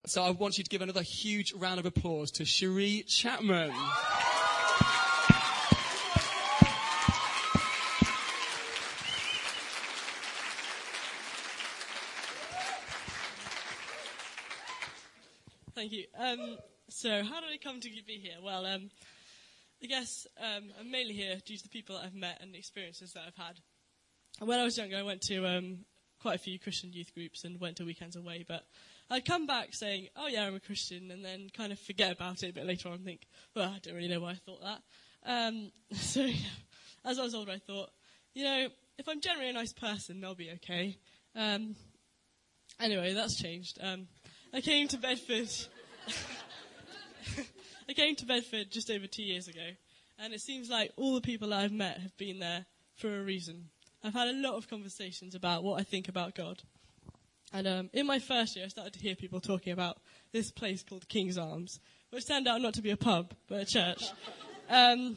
So I want you to give another huge round of applause to Cherie Chapman. Thank you. So how did I come to be here? Well, I guess I'm mainly here due to the people that I've met and the experiences that I've had. When I was younger, I went to quite a few Christian youth groups and went to weekends away, but I'd come back saying, oh yeah, I'm a Christian, and then kind of forget about it a bit later on and think, well, I don't really know why I thought that. So yeah, as I was older, I thought, if I'm generally a nice person, I'll be okay. Anyway, that's changed. I came to Bedford. I came to Bedford just over 2 years ago, and it seems like all the people that I've met have been there for a reason. I've had a lot of conversations about what I think about God. And in my first year, I started to hear people talking about this place called King's Arms, which turned out not to be a pub, but a church. I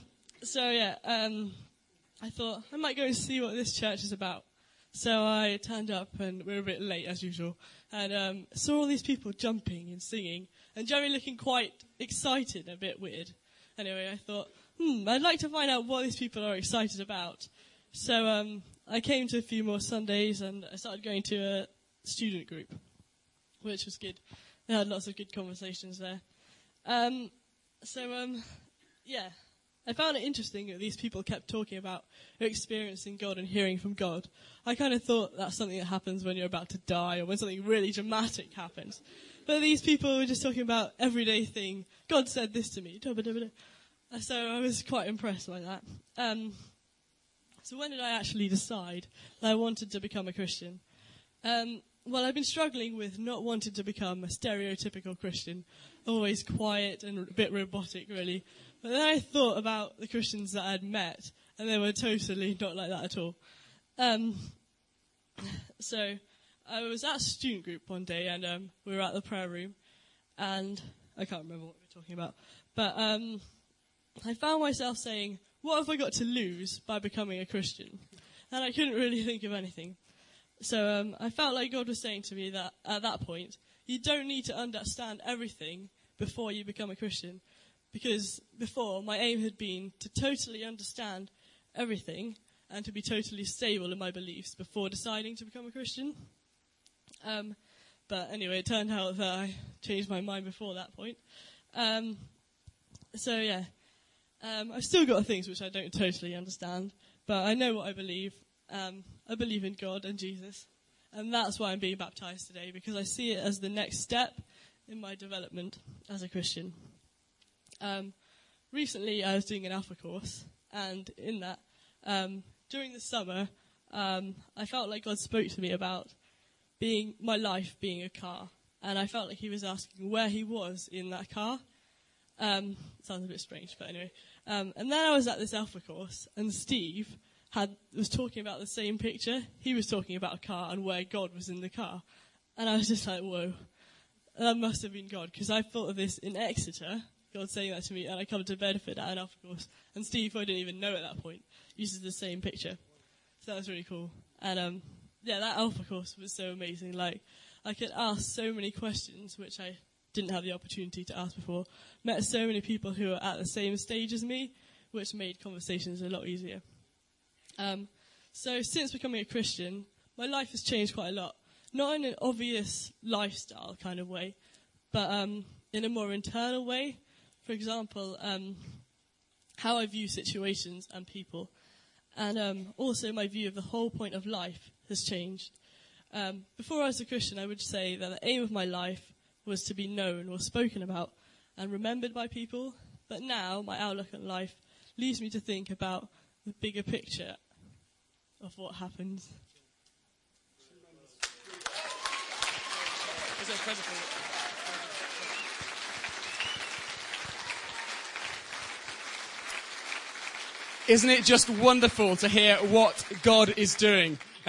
thought I might go and see what this church is about. So I turned up, and we were a bit late, as usual, and saw all these people jumping and singing, and generally looking quite excited, a bit weird. Anyway, I thought, I'd like to find out what these people are excited about. So I came to a few more Sundays, and I started going to a student group, which was good. I had lots of good conversations there. I found it interesting that these people kept talking about experiencing God and hearing from God. I kind of thought that's something that happens when you're about to die or when something really dramatic happens. But these people were just talking about everyday thing. God said this to me. So I was quite impressed by that. So when did I actually decide that I wanted to become a Christian? Well, I've been struggling with not wanting to become a stereotypical Christian, always quiet and a bit robotic, really. But then I thought about the Christians that I'd met, and they were totally not like that at all. So I was at a student group one day, and we were at the prayer room, and I can't remember what we were talking about. But I found myself saying, what have I got to lose by becoming a Christian? And I couldn't really think of anything. So I felt like God was saying to me that at that point, you don't need to understand everything before you become a Christian. Because before, my aim had been to totally understand everything and to be totally stable in my beliefs before deciding to become a Christian. But anyway, it turned out that I changed my mind before that point. I've still got things which I don't totally understand, but I know what I believe. I believe in God and Jesus, and that's why I'm being baptized today, because I see it as the next step in my development as a Christian. Recently, I was doing an Alpha course, and in that, during the summer, I felt like God spoke to me about my life being a car, and I felt like he was asking where he was in that car. Sounds a bit strange, but anyway. And then I was at this Alpha course, and Steve was talking about the same picture. He was talking about a car and where God was in the car. And I was just like, whoa, that must have been God, because I thought of this in Exeter, God saying that to me, and I come to Bedford at an Alpha course, and Steve, who I didn't even know at that point, uses the same picture. So that was really cool. And that Alpha course was so amazing. Like, I could ask so many questions, which I didn't have the opportunity to ask before. Met so many people who are at the same stage as me, which made conversations a lot easier. So since becoming a Christian, my life has changed quite a lot. Not in an obvious lifestyle kind of way, but in a more internal way. For example, how I view situations and people. And also my view of the whole point of life has changed. Before I was a Christian, I would say that the aim of my life was to be known or spoken about and remembered by people. But now my outlook on life leads me to think about the bigger picture of what happens. Isn't it just wonderful to hear what God is doing?